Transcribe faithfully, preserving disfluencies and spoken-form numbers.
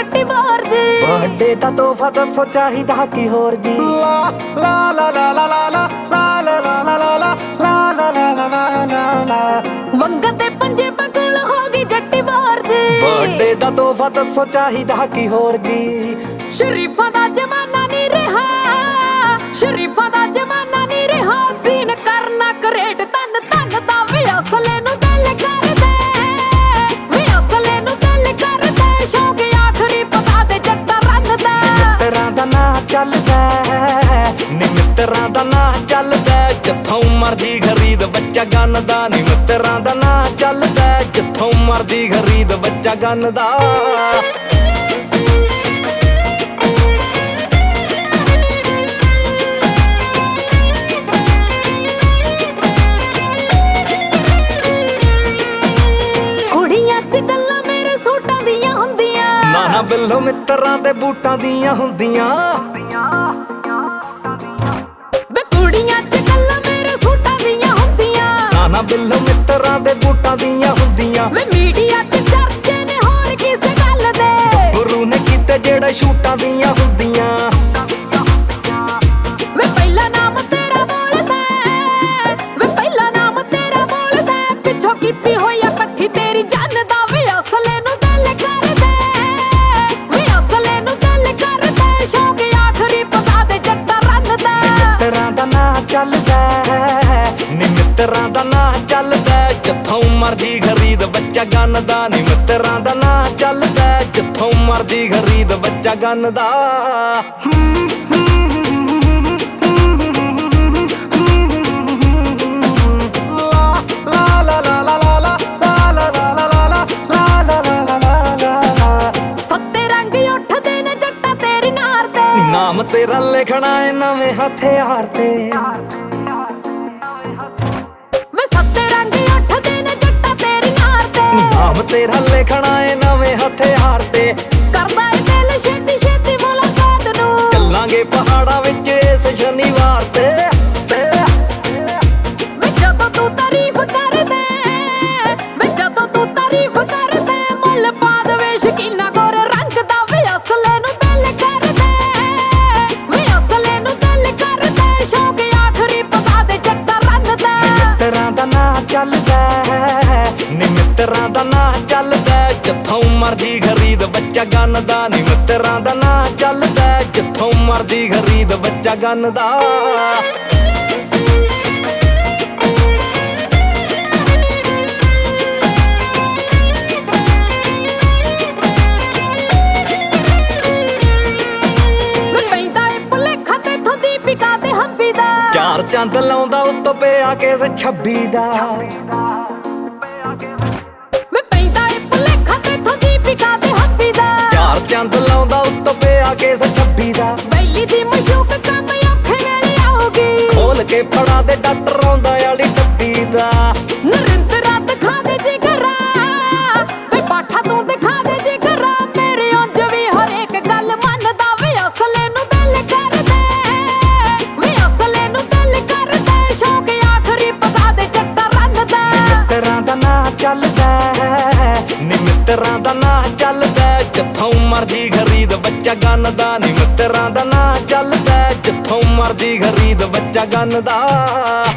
ਜੱਟੀ ਵਾਰ ਜੀ। बर्थडे दा तोहफा दसो चाहिदा की होर जी। ला ला ला ला ला ला ला ला ला ला ला ला ला ला ला ला ला ला। वंगा ते पंजे बगल हो गई जट्टी वार जी। बर्थडे दा तोहफा दसो चाहिदा की होर जी। शरीफा दा जमाना नहीं रहा, शरीफा दा जमाना नहीं रहा। सीन करना करेट तन तन दा वे असले नु दिल कर दे, वे असले नु दिल कर दे। शौक आखरी पता दे जट्टा रन दे। मित्तरां दा नां चलदा नी, मित्तरां दा नां चलदा जिथों मर्जी खरीद बच्चा गन्नदा नी। मित्तरां दा नां चलदा जिथों मर्जी खरीद बच्चा गन्नदा। ना बिल्लो मित्तरां दे बूटां दियां हुंदियां। वे कुड़ियां च गल्लां मेरे सूटां दियां हुंदियां। ना ना बिल्लो मित्तरां दे बूटां दियां हुंदियां। वे मीडिया च चर्चे ने होर किस गल दे, गुरु ने कीते जेड़े शूटां दियां हुंदियां। वे पहला नाम तेरा बोलदा, वे पहला नाम तेरा बोलदा। पिछों कीती होई आ पट्ठी तेरी जान दा। वे असले नु दिल कर दे, वे असले नु दिल कर दे। शौक आखरी पता दे जट्टा रन दे। मित्तरां दा नां चलदा नी, मित्तरां दा नां चलदा जिथों मर्जी खरीद बच्चा गन्नदा नी। मित्तरां दा नां चलदा जिथों मर्जी खरीद बच्चा गन्नदा। नाम तेरा लिखना है नवे हथियार ते, वे सत्ते रंग उठदे ने जट्टा तेरी नार ते। नाम तेरा लिखना है नवे हथियार ते। करदा है दिल छेती छेती मुलाकात नू, चलांगे पहाड़ां विच इस शनिवार ते। वे जदों तू तारीफ कर दे, वे जदों तू तारीफ कर दे। मुल पा दवे शकीना गोर रंग दा। वे असले नू दिल कर दे, वे असले नू दिल कर दे। शौक आखरी पता दे जट्टा रन दे। मित्तरां दा नां चलदा नी, मित्तरां दा नां चलदा जिथों मर्जी खरीद बच्चा गन्नदा नी। मित्तरां दा नां चलदा जिथों मर्जी खरीद बच्चा गन्नदा। चार चंद लाउंदा उत्तों पे आके से छब्बी दा। मैं पैंदा ए भुलेखा तेथों दीपिका ते हब्बी दा। चार चंद लाउंदा उत्तों पे आके से छब्बी दा। बैली दी मशूक कम औखे वेले आओगी, खोल के फड़ा दे डॉक्टर आउंदा आली डब्बी दा। नरिंदरा दिखा दे जिगरा, वे पाठा तू दिखा दे जिगरा। मेरे उंज भी हर एक गल मनदा। वे असले नू दिल कर दे, वे असले नू दिल कर दे। शौक आखरी पता दे जट्टा रन दे। मित्तरां दा नां चलदा नी, मित्तरां दा नां चलदा जिथों मर्जी खरीद बच्चा गन्नदा नी। मित्तरां दा नां चलदा जिथों मर्जी खरीद बच्चा गन्नदा।